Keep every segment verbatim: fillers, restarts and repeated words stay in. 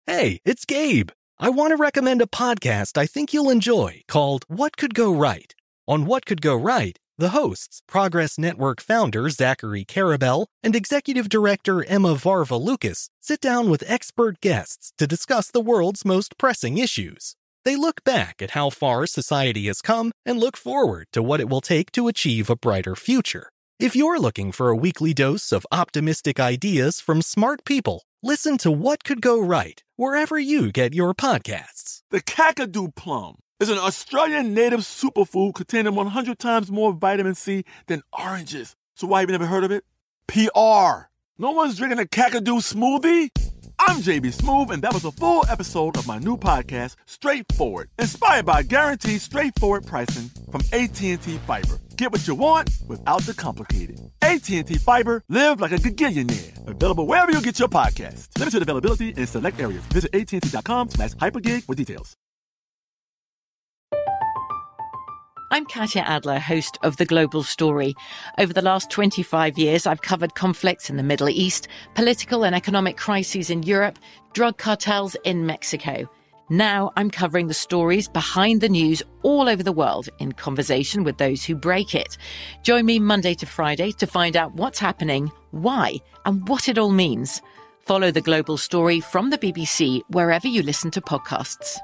Hey, it's Gabe. I want to recommend a podcast I think you'll enjoy called What Could Go Right. On What Could Go Right, the hosts, Progress Network founder Zachary Karabell and executive director Emma Varva-Lucas, sit down with expert guests to discuss the world's most pressing issues. They look back at how far society has come and look forward to what it will take to achieve a brighter future. If you're looking for a weekly dose of optimistic ideas from smart people, listen to What Could Go Right wherever you get your podcasts. The Kakadu plum is an Australian native superfood containing one hundred times more vitamin C than oranges. So why have you never heard of it? P R. No one's drinking a Kakadu smoothie? I'm J B Smoove, and that was a full episode of my new podcast, Straightforward, inspired by guaranteed straightforward pricing from A T and T Fiber. Get what you want without the complicated. A T and T Fiber, live like a gigillionaire. Available wherever you get your podcasts. Limited availability in select areas. Visit AT&T.com slash hypergig for details. I'm Katya Adler, host of The Global Story. Over the last twenty-five years, I've covered conflicts in the Middle East, political and economic crises in Europe, drug cartels in Mexico. Now I'm covering the stories behind the news all over the world in conversation with those who break it. Join me Monday to Friday to find out what's happening, why, and what it all means. Follow The Global Story from the B B C wherever you listen to podcasts.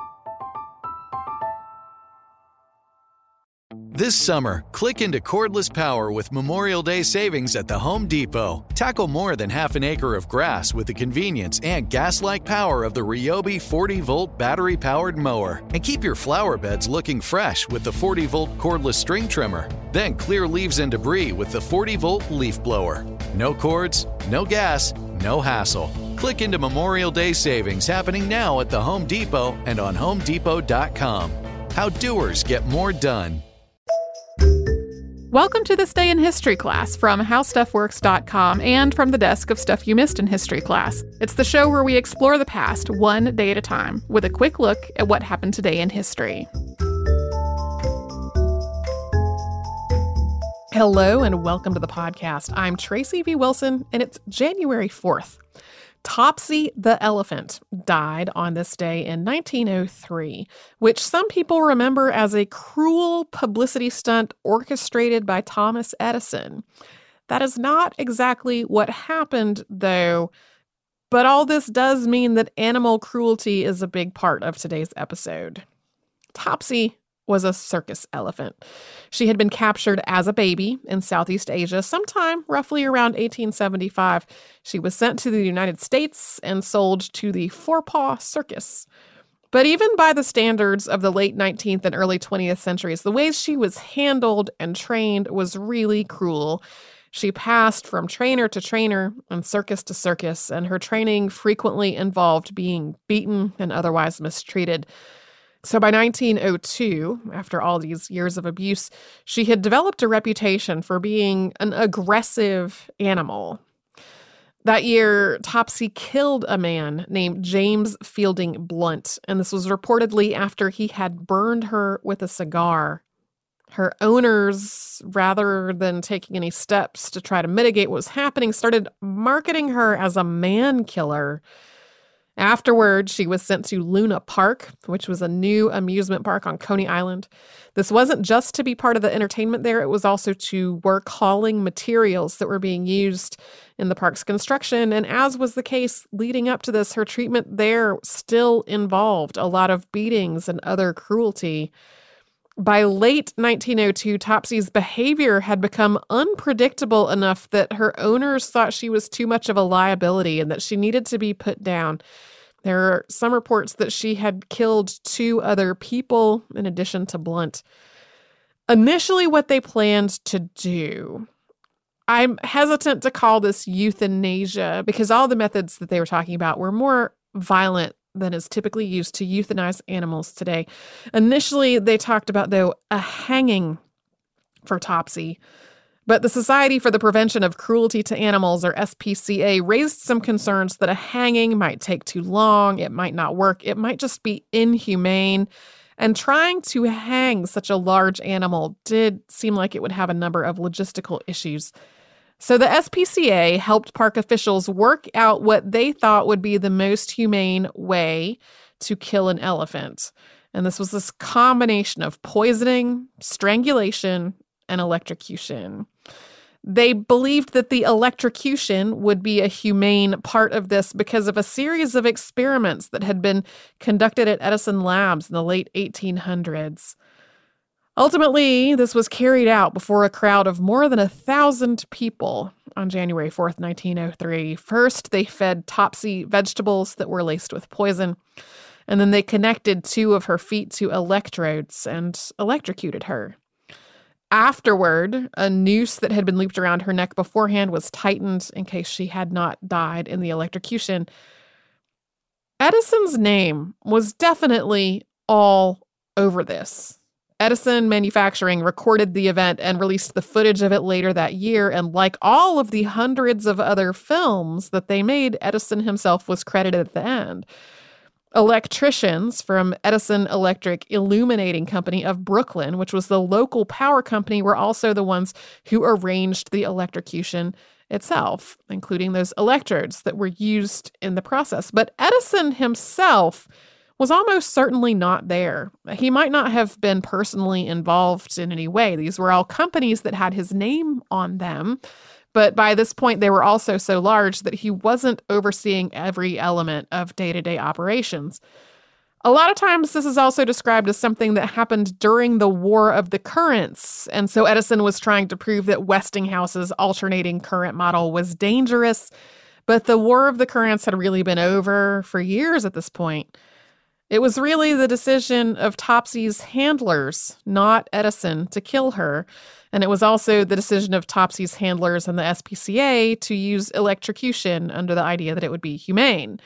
This summer, click into cordless power with Memorial Day savings at the Home Depot. Tackle more than half an acre of grass with the convenience and gas-like power of the Ryobi forty volt battery-powered mower. And keep your flower beds looking fresh with the forty volt cordless string trimmer. Then clear leaves and debris with the forty volt leaf blower. No cords, no gas, no hassle. Click into Memorial Day savings happening now at the Home Depot and on home depot dot com. How doers get more done. Welcome to This Day in History class from how stuff works dot com and from the desk of Stuff You Missed in History class. It's the show where we explore the past one day at a time with a quick look at what happened today in history. Hello and welcome to the podcast. I'm Tracy V. Wilson and it's January fourth. Topsy the elephant died on this day in nineteen oh three, which some people remember as a cruel publicity stunt orchestrated by Thomas Edison. That is not exactly what happened, though, but all this does mean that animal cruelty is a big part of today's episode. Topsy was a circus elephant. She had been captured as a baby in Southeast Asia sometime roughly around eighteen seventy-five. She was sent to the United States and sold to the Forepaugh Circus. But even by the standards of the late nineteenth and early twentieth centuries, the ways she was handled and trained was really cruel. She passed from trainer to trainer and circus to circus, and her training frequently involved being beaten and otherwise mistreated. So by nineteen oh two, after all these years of abuse, she had developed a reputation for being an aggressive animal. That year, Topsy killed a man named James Fielding Blunt, and this was reportedly after he had burned her with a cigar. Her owners, rather than taking any steps to try to mitigate what was happening, started marketing her as a man killer. Afterward, she was sent to Luna Park, which was a new amusement park on Coney Island. This wasn't just to be part of the entertainment there, it was also to work hauling materials that were being used in the park's construction. And as was the case leading up to this, her treatment there still involved a lot of beatings and other cruelty. By late nineteen oh two, Topsy's behavior had become unpredictable enough that her owners thought she was too much of a liability and that she needed to be put down. There are some reports that she had killed two other people in addition to Blunt. Initially, what they planned to do, I'm hesitant to call this euthanasia because all the methods that they were talking about were more violent than is typically used to euthanize animals today. Initially, they talked about, though, a hanging for Topsy. But the Society for the Prevention of Cruelty to Animals, or S P C A, raised some concerns that a hanging might take too long, it might not work, it might just be inhumane. And trying to hang such a large animal did seem like it would have a number of logistical issues. So the S P C A helped park officials work out what they thought would be the most humane way to kill an elephant. And this was this combination of poisoning, strangulation, and electrocution. They believed that the electrocution would be a humane part of this because of a series of experiments that had been conducted at Edison Labs in the late eighteen hundreds. Ultimately, this was carried out before a crowd of more than a thousand people on January fourth, nineteen oh three. First, they fed Topsy vegetables that were laced with poison, and then they connected two of her feet to electrodes and electrocuted her. Afterward, a noose that had been looped around her neck beforehand was tightened in case she had not died in the electrocution. Edison's name was definitely all over this. Edison Manufacturing recorded the event and released the footage of it later that year, and like all of the hundreds of other films that they made, Edison himself was credited at the end. Electricians from Edison Electric Illuminating Company of Brooklyn, which was the local power company, were also the ones who arranged the electrocution itself, including those electrodes that were used in the process. But Edison himself was almost certainly not there. He might not have been personally involved in any way. These were all companies that had his name on them. But by this point, they were also so large that he wasn't overseeing every element of day-to-day operations. A lot of times, this is also described as something that happened during the War of the Currents, and so Edison was trying to prove that Westinghouse's alternating current model was dangerous, but the War of the Currents had really been over for years at this point. It was really the decision of Topsy's handlers, not Edison, to kill her. And it was also the decision of Topsy's handlers and the S P C A to use electrocution under the idea that it would be humane.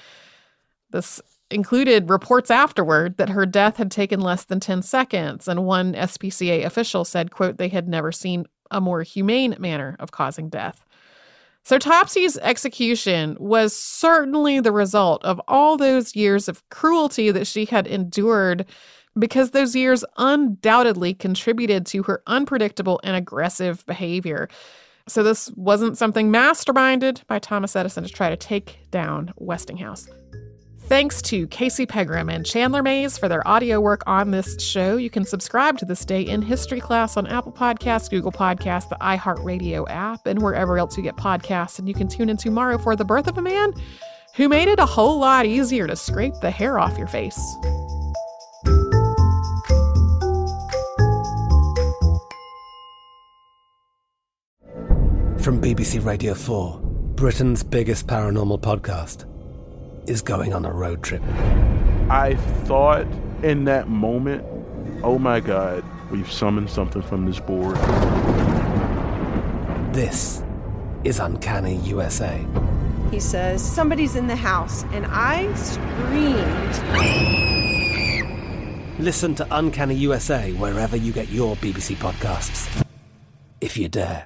This included reports afterward that her death had taken less than ten seconds, and one S P C A official said, quote, they had never seen a more humane manner of causing death. So Topsy's execution was certainly the result of all those years of cruelty that she had endured, because those years undoubtedly contributed to her unpredictable and aggressive behavior. So this wasn't something masterminded by Thomas Edison to try to take down Westinghouse. Thanks to Casey Pegram and Chandler Mays for their audio work on this show. You can subscribe to This Day in History class on Apple Podcasts, Google Podcasts, the iHeartRadio app, and wherever else you get podcasts. And you can tune in tomorrow for The Birth of a Man who made it a whole lot easier to scrape the hair off your face. From B B C Radio four, Britain's biggest paranormal podcast is going on a road trip. I thought in that moment, oh my God, we've summoned something from this board. This is Uncanny U S A. He says, somebody's in the house, and I screamed. Listen to Uncanny U S A wherever you get your B B C podcasts, if you dare.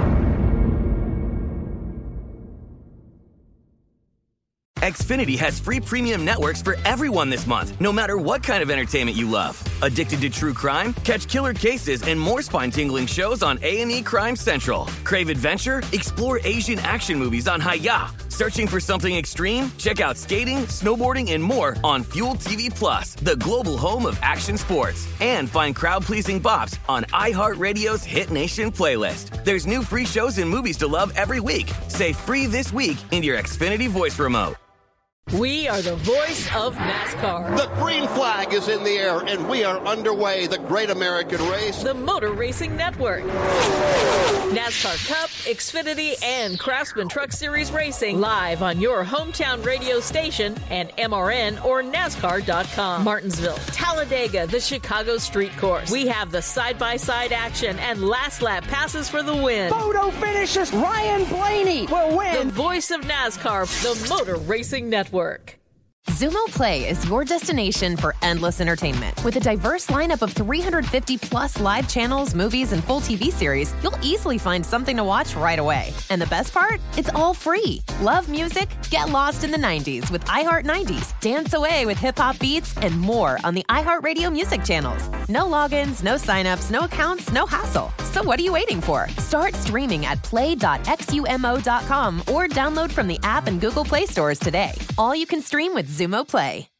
Xfinity has free premium networks for everyone this month, no matter what kind of entertainment you love. Addicted to true crime? Catch killer cases and more spine-tingling shows on A and E Crime Central. Crave adventure? Explore Asian action movies on Hi-Ya. Searching for something extreme? Check out skating, snowboarding, and more on Fuel T V Plus, the global home of action sports. And find crowd-pleasing bops on iHeartRadio's Hit Nation playlist. There's new free shows and movies to love every week. Say free this week in your Xfinity voice remote. We are the voice of NASCAR. The green flag is in the air, and we are underway. The great American race. The Motor Racing Network. NASCAR Cup, Xfinity, and Craftsman Truck Series Racing live on your hometown radio station and M R N or NASCAR dot com. Martinsville, Talladega, the Chicago Street Course. We have the side-by-side action and last lap passes for the win. Photo finishes. Ryan Blaney will win. The voice of NASCAR, the Motor Racing Network. Xumo Play is your destination for endless entertainment. With a diverse lineup of three hundred fifty plus live channels, movies, and full T V series, you'll easily find something to watch right away. And the best part? It's all free. Love music? Get lost in the nineties with iHeart nineties, dance away with hip-hop beats, and more on the iHeartRadio music channels. No logins, no signups, no accounts, no hassle. So what are you waiting for? Start streaming at play dot xumo dot com or download from the app and Google Play stores today. All you can stream with Xumo Play.